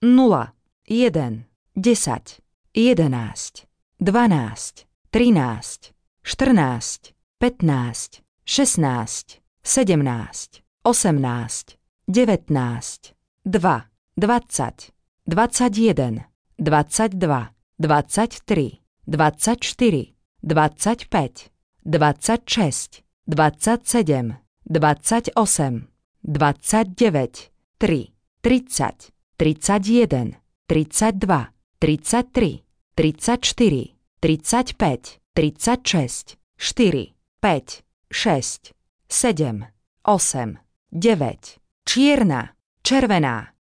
0, 1, 10, 11, 12, 13, 14, 15, 16, 17, 18, 19, 2, 20, 21, 22, 23, 24, 25, 26, 27, 28, 29, 3, 30, 31, 32, 33, 34, 35, 36, 4, 5, 6, 7, 8, 9, čierna, červená,